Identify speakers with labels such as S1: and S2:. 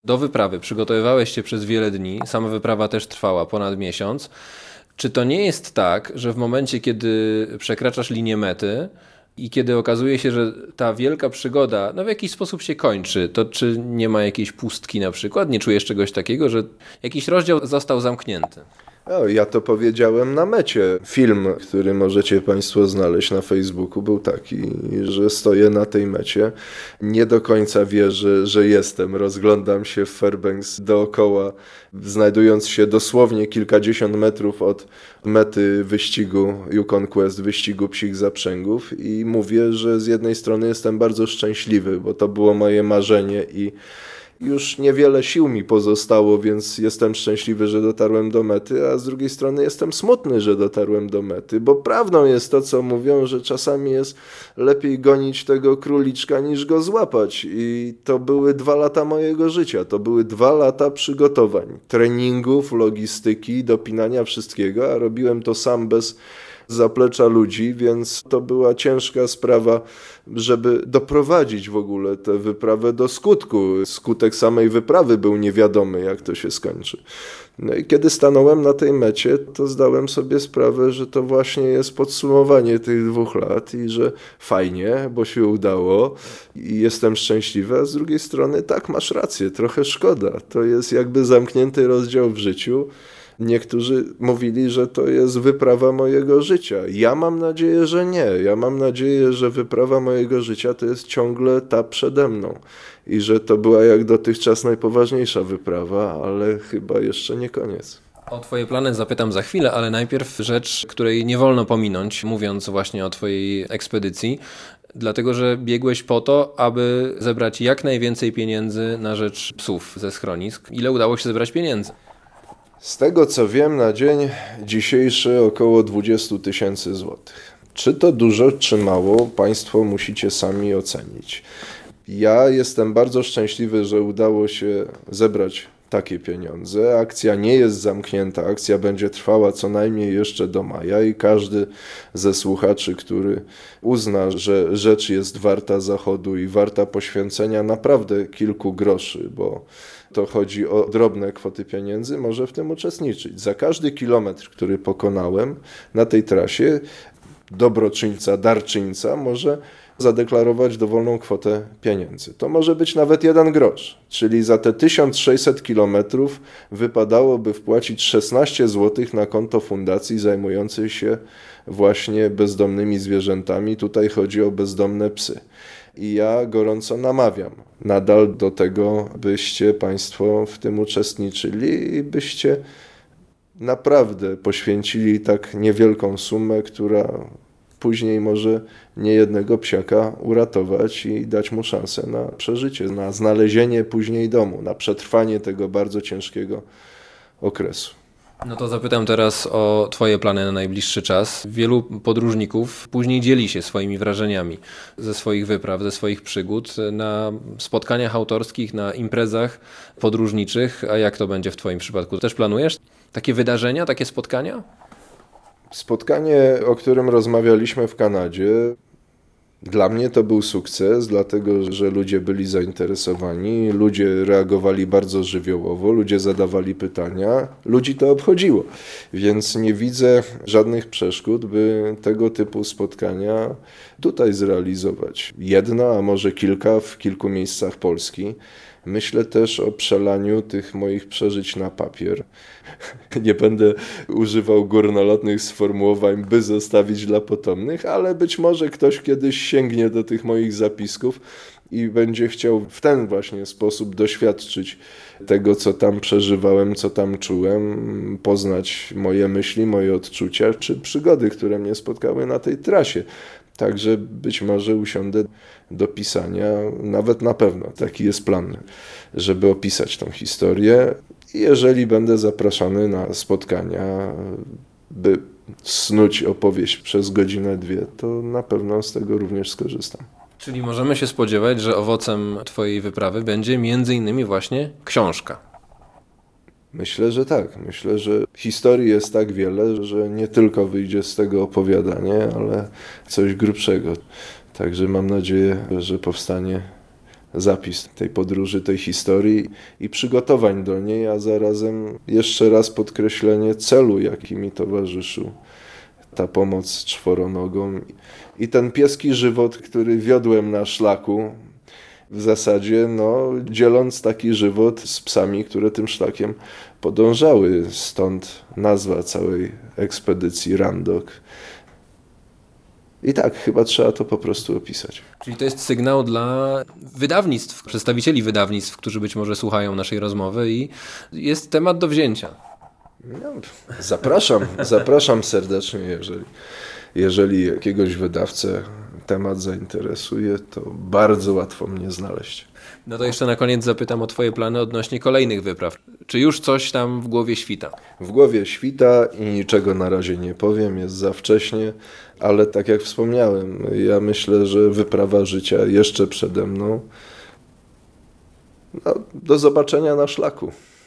S1: Do wyprawy przygotowywałeś się przez wiele dni, sama wyprawa też trwała ponad miesiąc. Czy to nie jest tak, że w momencie, kiedy przekraczasz linię mety i kiedy okazuje się, że ta wielka przygoda w jakiś sposób się kończy, to czy nie ma jakiejś pustki na przykład? Nie czujesz czegoś takiego, że jakiś rozdział został zamknięty?
S2: O, ja to powiedziałem na mecie. Film, który możecie Państwo znaleźć na Facebooku, był taki, że stoję na tej mecie. Nie do końca wierzę, że jestem. Rozglądam się w Fairbanks dookoła, znajdując się dosłownie kilkadziesiąt metrów od mety wyścigu Yukon Quest, wyścigu psich zaprzęgów i mówię, że z jednej strony jestem bardzo szczęśliwy, bo to było moje marzenie i już niewiele sił mi pozostało, więc jestem szczęśliwy, że dotarłem do mety, a z drugiej strony jestem smutny, że dotarłem do mety, bo prawdą jest to, co mówią, że czasami jest lepiej gonić tego króliczka, niż go złapać. I to były 2 lata mojego życia, to były 2 lata przygotowań, treningów, logistyki, dopinania wszystkiego, a robiłem to sam bez zaplecza ludzi, więc to była ciężka sprawa, żeby doprowadzić w ogóle tę wyprawę do skutku. Skutek samej wyprawy był niewiadomy, jak to się skończy. No i kiedy stanąłem na tej mecie, to zdałem sobie sprawę, że to właśnie jest podsumowanie tych 2 lat i że fajnie, bo się udało i jestem szczęśliwy, a z drugiej strony tak, masz rację, trochę szkoda. To jest jakby zamknięty rozdział w życiu. Niektórzy mówili, że to jest wyprawa mojego życia. Ja mam nadzieję, że nie. Ja mam nadzieję, że wyprawa mojego życia to jest ciągle ta przede mną. I że to była jak dotychczas najpoważniejsza wyprawa, ale chyba jeszcze nie koniec.
S1: O twoje plany zapytam za chwilę, ale najpierw rzecz, której nie wolno pominąć, mówiąc właśnie o twojej ekspedycji, dlatego że biegłeś po to, aby zebrać jak najwięcej pieniędzy na rzecz psów ze schronisk. Ile udało się zebrać pieniędzy?
S2: Z tego co wiem, na dzień dzisiejszy około 20 000 złotych. Czy to dużo, czy mało, Państwo musicie sami ocenić. Ja jestem bardzo szczęśliwy, że udało się zebrać takie pieniądze. Akcja nie jest zamknięta, akcja będzie trwała co najmniej jeszcze do maja i każdy ze słuchaczy, który uzna, że rzecz jest warta zachodu i warta poświęcenia naprawdę kilku groszy, bo to chodzi o drobne kwoty pieniędzy, może w tym uczestniczyć. Za każdy kilometr, który pokonałem na tej trasie, dobroczyńca, darczyńca może zadeklarować dowolną kwotę pieniędzy. To może być nawet 1 grosz, czyli za te 1600 kilometrów wypadałoby wpłacić 16 zł na konto fundacji zajmującej się właśnie bezdomnymi zwierzętami. Tutaj chodzi o bezdomne psy. I ja gorąco namawiam nadal do tego, byście Państwo w tym uczestniczyli i byście naprawdę poświęcili tak niewielką sumę, która później może niejednego psiaka uratować i dać mu szansę na przeżycie, na znalezienie później domu, na przetrwanie tego bardzo ciężkiego okresu.
S1: No to zapytam teraz o twoje plany na najbliższy czas. Wielu podróżników później dzieli się swoimi wrażeniami ze swoich wypraw, ze swoich przygód na spotkaniach autorskich, na imprezach podróżniczych. A jak to będzie w twoim przypadku? Też planujesz takie wydarzenia, takie spotkania?
S2: Spotkanie, o którym rozmawialiśmy w Kanadzie, dla mnie to był sukces, dlatego że ludzie byli zainteresowani, ludzie reagowali bardzo żywiołowo, ludzie zadawali pytania, ludzi to obchodziło. Więc nie widzę żadnych przeszkód, by tego typu spotkania tutaj zrealizować. Jedno, a może kilka w kilku miejscach Polski. Myślę też o przelaniu tych moich przeżyć na papier. Nie będę używał górnolotnych sformułowań, by zostawić dla potomnych, ale być może ktoś kiedyś sięgnie do tych moich zapisków i będzie chciał w ten właśnie sposób doświadczyć tego, co tam przeżywałem, co tam czułem, poznać moje myśli, moje odczucia, czy przygody, które mnie spotkały na tej trasie. Także być może usiądę do pisania, nawet na pewno, taki jest plan, żeby opisać tą historię. I jeżeli będę zapraszany na spotkania, by snuć opowieść przez godzinę, 2, to na pewno z tego również skorzystam.
S1: Czyli możemy się spodziewać, że owocem twojej wyprawy będzie między innymi właśnie książka.
S2: Myślę, że tak. Myślę, że historii jest tak wiele, że nie tylko wyjdzie z tego opowiadanie, ale coś grubszego. Także mam nadzieję, że powstanie zapis tej podróży, tej historii i przygotowań do niej, a zarazem jeszcze raz podkreślenie celu, jaki mi towarzyszył. Ta pomoc czworonogom i ten pieski żywot, który wiodłem na szlaku, w zasadzie dzieląc taki żywot z psami, które tym szlakiem podążały. Stąd nazwa całej ekspedycji Randok. I tak, chyba trzeba to po prostu opisać.
S1: Czyli to jest sygnał dla wydawnictw, przedstawicieli wydawnictw, którzy być może słuchają naszej rozmowy i jest temat do wzięcia.
S2: Zapraszam serdecznie, jeżeli jakiegoś wydawcę temat zainteresuje, to bardzo łatwo mnie znaleźć.
S1: No to jeszcze na koniec zapytam o twoje plany odnośnie kolejnych wypraw. Czy już coś tam w głowie świta?
S2: W głowie świta i niczego na razie nie powiem, jest za wcześnie, ale tak jak wspomniałem, ja myślę, że wyprawa życia jeszcze przede mną. Do zobaczenia na szlaku.